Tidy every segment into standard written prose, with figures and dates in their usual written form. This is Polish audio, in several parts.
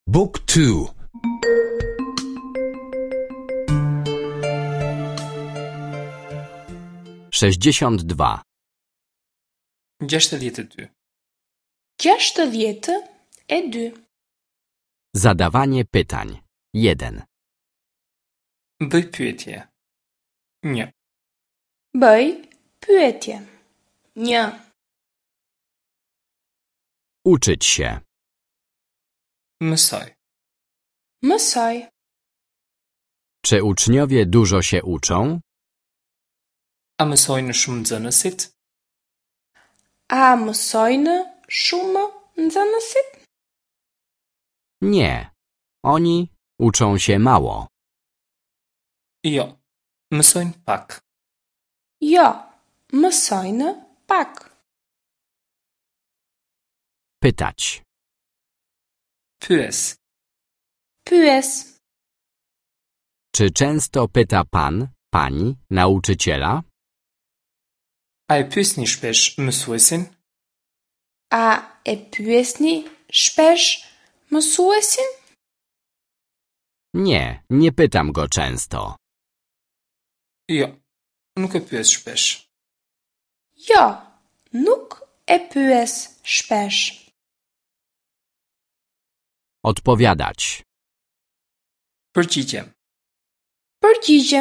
Book 2. 62. 62. 62. Zadawanie pytań. 1. Bëj pyetje. 1. Bëj pyetje. 1. Uczyć się. Mësoj. Mësoj. Czy uczniowie dużo się uczą? A mësojnë shumë nxënësit? A mësojnë shumë nxënësit? Nie. Oni uczą się mało. Jo, mësojnë pak. Jo, mësojnë pak. Pytać. Pyes. Pyes. Czy często pyta pan, pani, nauczyciela? A e pyesni shpesh mësuesin? A e pyesni shpesh mësuesin? Nie, nie pytam go często. Jo, nuk e pyes shpesh. Jo, nuk e pyes shpesh. Odpowiadać. Përgjigje. Përgjigje.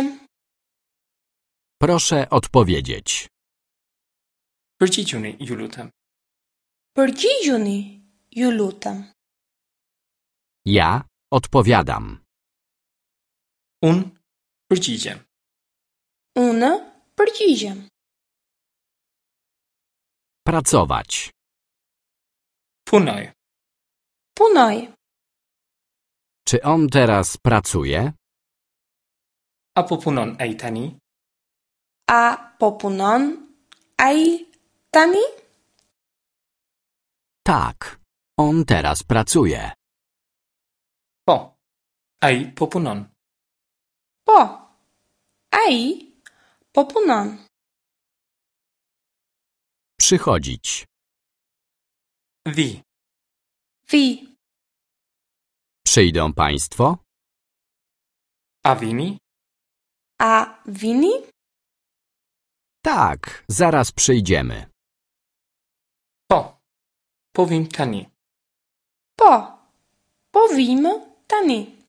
Proszę odpowiedzieć. Përgjigjuni, ju lutem. Përgjigjuni, ju lutem. Ja odpowiadam. Unë përgjigjem. Unë përgjigjem. Pracować. Punoj. Punoj. Czy on teraz pracuje? Apo punon ai tani? A po punon ai tani? Tak, on teraz pracuje. Po. Ai po punon. Po. Ai po punon. Przychodzić. Vi. Vi. Przyjdą państwo? A vini? A vini? Tak, zaraz przyjdziemy. Po. Po vim tani. Po. Po vim tani.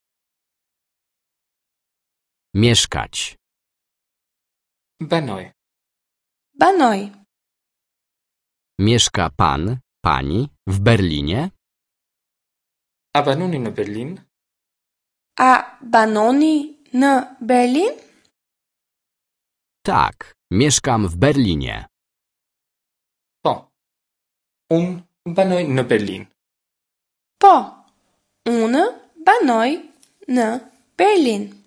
Mieszkać. Banoj. Banoj. Mieszka pan, pani w Berlinie? A banoni në Berlin? A banoni në Berlin? Tak, mieszkam w Berlinie. Po. Unë banoj në Berlin. Po. Unë banoj në Berlin.